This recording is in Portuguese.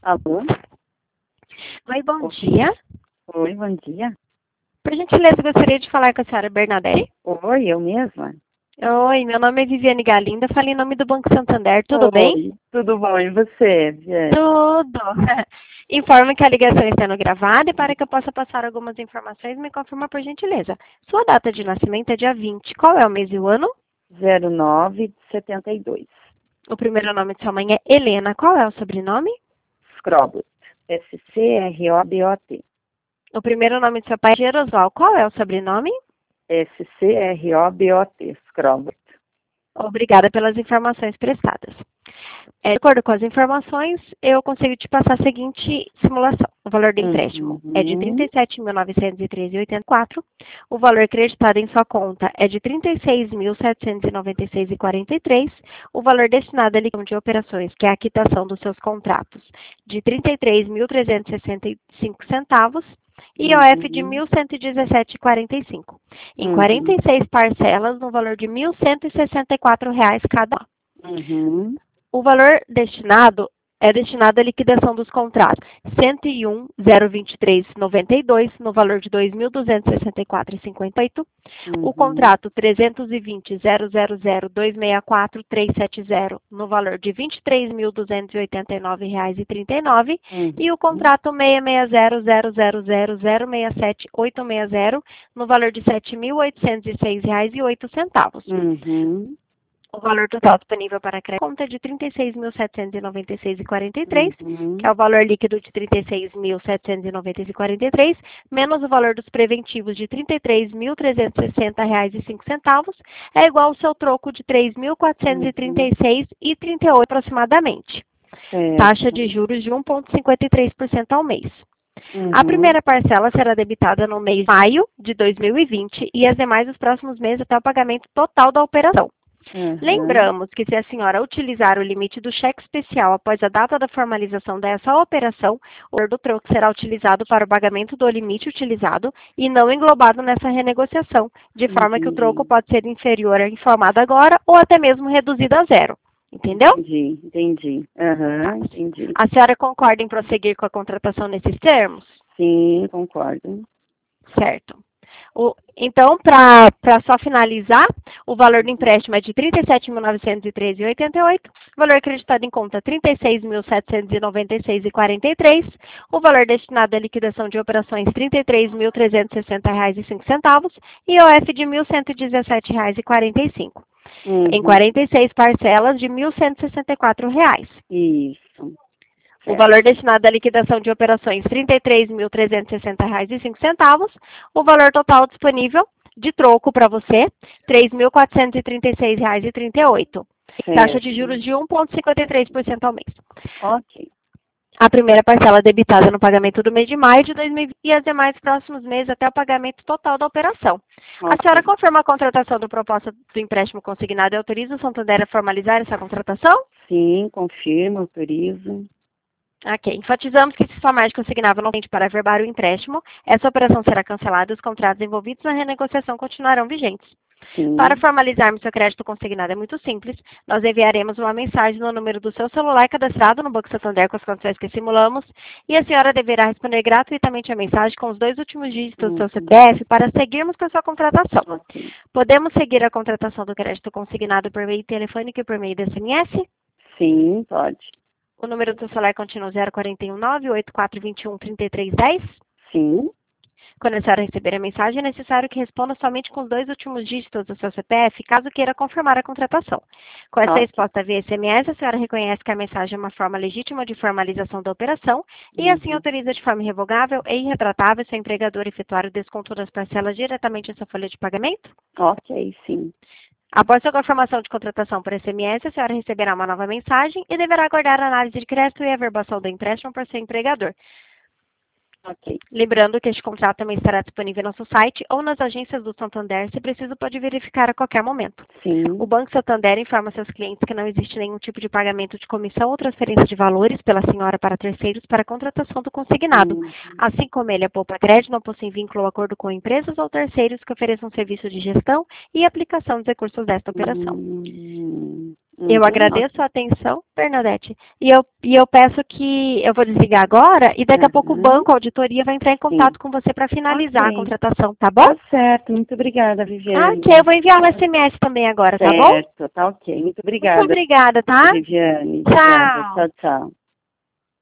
Alô? Oi, bom dia. Oi, bom dia. Por gentileza, gostaria de falar com a senhora Bernadette. Oi, eu mesma? Oi, meu nome é Viviane Galinda, falo em nome do Banco Santander, tudo bem? Oi, tudo bom, e você, Viviane? Tudo. Informo que a ligação está sendo gravada e para que eu possa passar algumas informações, me confirma por gentileza. Sua data de nascimento é dia 20. Qual é o mês e o ano? 0972. O primeiro nome de sua mãe é Helena. Qual é o sobrenome? Scrobot. SCROBOT. O primeiro nome de seu pai é Gerosval. Qual é o sobrenome? SCROBOT. Scrobot. Obrigada pelas informações prestadas. De acordo com as informações, eu consigo te passar a seguinte simulação. O valor do empréstimo é de R$ 37.913,84. O valor acreditado em sua conta é de R$ 36.796,43. O valor destinado à liquidação de operações, que é a quitação dos seus contratos, de R$ 33.365 centavos. E IOF de R$ 1.117,45. Em 46 parcelas, no valor de R$ 1.164 cada uma. O valor destinado é destinado à liquidação dos contratos 101.023,92 no valor de R$ 2.264,58. O contrato 320.000.264.370 no valor de R$ 23.289,39 e o contrato 660.000.067.860 no valor de R$ 7.806,08. O valor total disponível para crédito conta de R$ 36.796,43, que é o valor líquido de R$ 36.796,43, menos o valor dos preventivos de R$ 33.360,05, é igual ao seu troco de R$ 3.436,38 aproximadamente. Taxa de juros de 1,53% ao mês. A primeira parcela será debitada no mês de maio de 2020 e as demais nos próximos meses até o pagamento total da operação. Lembramos que se a senhora utilizar o limite do cheque especial após a data da formalização dessa operação, o valor do troco será utilizado para o pagamento do limite utilizado e não englobado nessa renegociação, de forma que o troco pode ser inferior ao informado agora ou até mesmo reduzido a zero. Entendeu? Entendi. Entendi. A senhora concorda em prosseguir com a contratação nesses termos? Sim, concordo. Certo. Então, para só finalizar, o valor do empréstimo é de R$ 37.913,88, o valor acreditado em conta R$ 36.796,43, o valor destinado à liquidação de operações R$ 33.360,05 e IOF de R$ 1.117,45. Em 46 parcelas de R$ 1.164. Isso. O valor destinado à liquidação de operações R$ 33.360,05. O valor total disponível de troco para você, R$ 3.436,38. Taxa de juros de 1,53% ao mês. Ok. A primeira parcela debitada no pagamento do mês de maio de 2020 e as demais próximos meses até o pagamento total da operação. A senhora confirma a contratação do proposta do empréstimo consignado e autoriza o Santander a formalizar essa contratação? Sim, confirmo, autorizo. Ok. Enfatizamos que se sua margem consignável não tende para averbar o empréstimo, essa operação será cancelada e os contratos envolvidos na renegociação continuarão vigentes. Sim. Para formalizarmos seu crédito consignado é muito simples. Nós enviaremos uma mensagem no número do seu celular cadastrado no Banco Santander com as condições que simulamos e a senhora deverá responder gratuitamente a mensagem com os 2 últimos dígitos do seu CPF para seguirmos com a sua contratação. Ok. Podemos seguir a contratação do crédito consignado por meio telefônico e por meio de SMS? Sim, pode. O número do seu celular continua 0419-8421-3310? Sim. Quando a senhora receber a mensagem, é necessário que responda somente com os 2 últimos dígitos do seu CPF, caso queira confirmar a contratação. Com essa resposta via SMS, a senhora reconhece que a mensagem é uma forma legítima de formalização da operação e assim autoriza de forma irrevogável e irretratável seu empregador a efetuar o desconto das parcelas diretamente em sua folha de pagamento? Ok, sim. Após sua confirmação de contratação por SMS, a senhora receberá uma nova mensagem e deverá aguardar a análise de crédito e averbação do empréstimo por seu empregador. Ok. Lembrando que este contrato também estará disponível no nosso site ou nas agências do Santander, se preciso pode verificar a qualquer momento. Sim. O Banco Santander informa seus clientes que não existe nenhum tipo de pagamento de comissão ou transferência de valores pela senhora para terceiros para a contratação do consignado. Assim como ele, a Poupa Crédito não possui vínculo ou acordo com empresas ou terceiros que ofereçam serviço de gestão e aplicação dos recursos desta operação. Eu agradeço a atenção, Bernadette. E eu peço que eu vou desligar agora e daqui a pouco o banco, a auditoria, vai entrar em contato com você para finalizar a contratação, tá bom? Tá certo, muito obrigada, Viviane. Ok, eu vou enviar um SMS também agora, tá bom? Certo, tá ok. Muito obrigada. Muito obrigada, tá? Viviane. Tchau. Obrigada. Tchau, tchau.